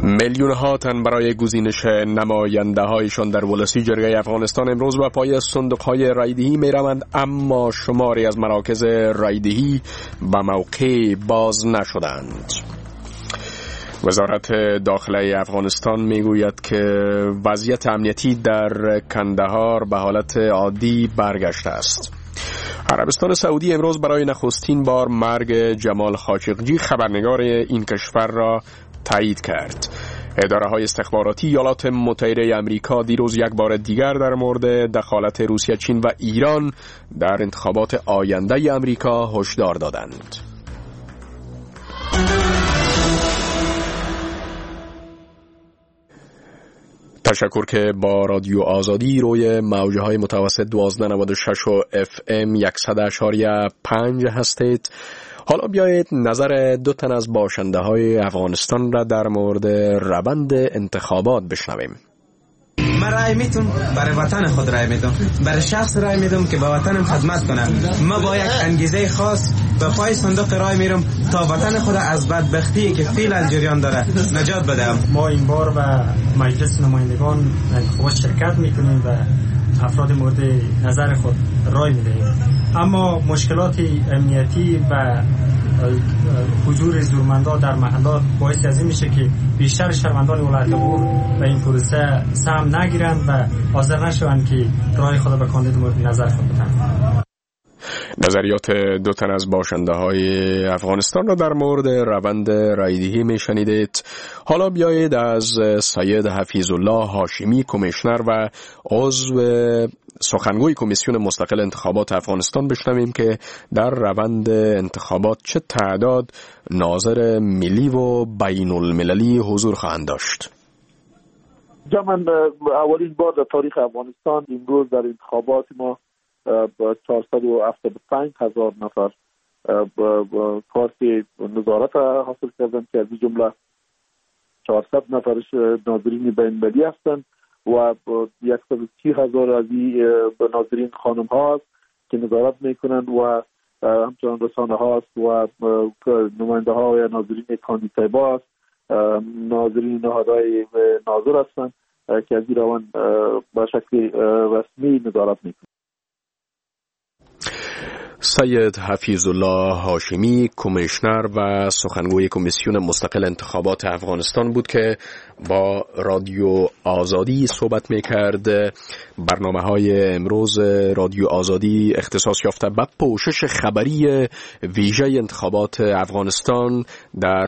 میلیون‌ها تن برای گزینش نماینده‌هایشان در ولسی جرگه افغانستان امروز به پای صندوق‌های رایدهی می‌روند، اما شماری از مراکز رایدهی به موقع باز نشدند. وزارت داخله افغانستان میگوید که وضعیت امنیتی در کندهار به حالت عادی برگشته است. عربستان سعودی امروز برای نخستین بار مرگ جمال خاشقجی خبرنگار این کشور را تایید کرد. اداره‌های استخباراتی ایالات متحده آمریکا دیروز یک بار دیگر در مورد دخالت روسیه، چین و ایران در انتخابات آینده آمریکا هشدار دادند. تشکر که با رادیو آزادی روی موج‌های متوسط 1296 و FM 100.5 هستید. حالا بیایید نظر دو تن از باشنده‌های افغانستان را در مورد روند انتخابات بشنویم. من رای میتونم برای وطن خود رای میدم، برای شخص رای میدم که به وطنم خدمت کنم. ما با یک انگیزه خاص به پای صندوق رای میرم تا وطن خود از بدبختی که فعلا جریان داره نجات بدم. ما این بار به مجلس نمایندگان انتخابات شرکت میکنیم و افراد مورد نظر خود رای میدهیم، اما مشکلات امنیتی و حضور زورمندان در محلات باعث از این میشه که بیشتر شهروندان ولایت غور به این پروسه سهم نگیرند و حاضر نشوند که رای خود به کاندید مورد نظر خود بدن. نظریات دو تن از باشنده‌های افغانستان را در مورد روند رایدهی میشنیدید. حالا بیایید از سید حفیظ الله هاشمی، کمیشنر و عضو سخنگوی کمیسیون مستقل انتخابات افغانستان بشنویم که در روند انتخابات چه تعداد ناظر ملی و بین المللی حضور خواهند داشت. من اولین بار در تاریخ افغانستان امروز در انتخابات ما با 475,000 نفر کارت نظارت حاصل کردن که از این جمله 400 نفرش ناظرین بین المللی هستند و 130,000 از این ناظرین خانم ها است که نظارت میکنند و همچنان رسانه هاست و نماینده ها یا ناظرین کاندیدای است، ناظرین نهادهای ناظر هستند که از این روند به شکل رسمی نظارت میکنند. سید حفیظ الله هاشمی، کمیشنر و سخنگوی کمیسیون مستقل انتخابات افغانستان بود که با رادیو آزادی صحبت میکرد. برنامه‌های امروز رادیو آزادی اختصاص یافته به پوشش خبری ویژه انتخابات افغانستان در